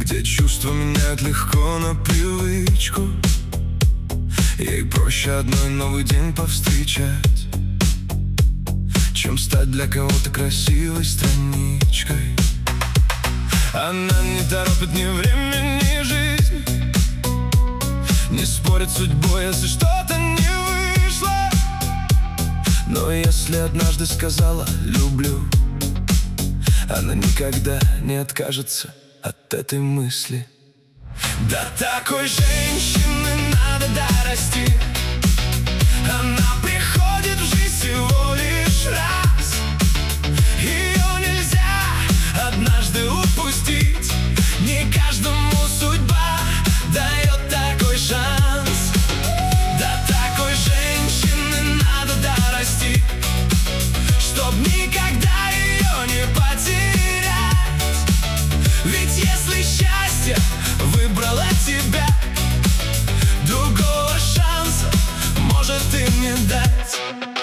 где чувства меняют легко на привычку. Ей проще одной новый день повстречать, чем стать для кого-то красивой страничкой. Она не торопит ни время, ни жизнь, не спорит с судьбой, если что-то не вышло. Но если однажды сказала «люблю», она никогда не откажется от этой мысли. До такой женщины надо дорасти. Она приходит в жизнь всего лишь раз. Ее нельзя однажды упустить. Не каждому судьба дает такой шанс. До такой женщины надо дорасти, чтоб никогда ее не потерять. Ведь если счастье выбрала тебя, другого шанса может и не дать.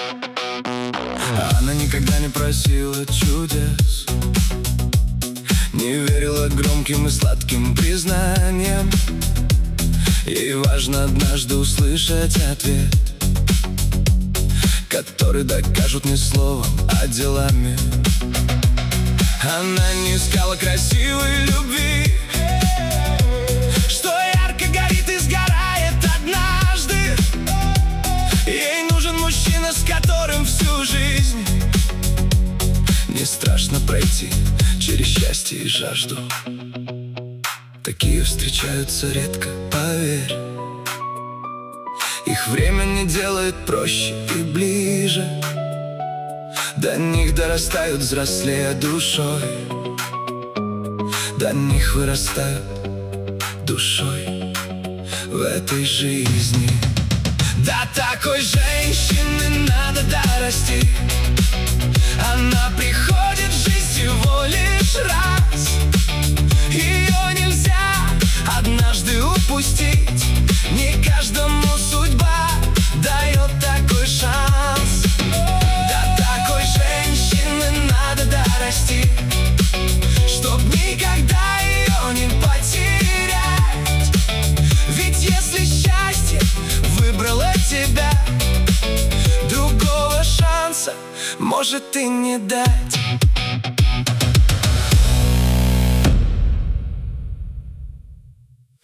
Она никогда не просила чудес, не верила громким и сладким признаниям. Ей важно однажды услышать ответ, который докажут не словом, а делами. Она не искала красивой любви, что ярко горит и сгорает однажды. Ей нужен мужчина, с которым всю жизнь не страшно пройти через счастье и жажду. Такие встречаются редко, поверь. Их время не делает проще и ближе. До них дорастают, взрослея душой, до них вырастают душой в этой жизни. До такой женщины надо дорасти. Она приходит в жизнь всего лишь раз. Ее нельзя однажды упустить. Не каждому судьба дает такой шанс. До такой женщины надо дорасти, чтоб никогда ее не потерять. Ведь если счастье выбрало тебя, другого шанса может и не дать.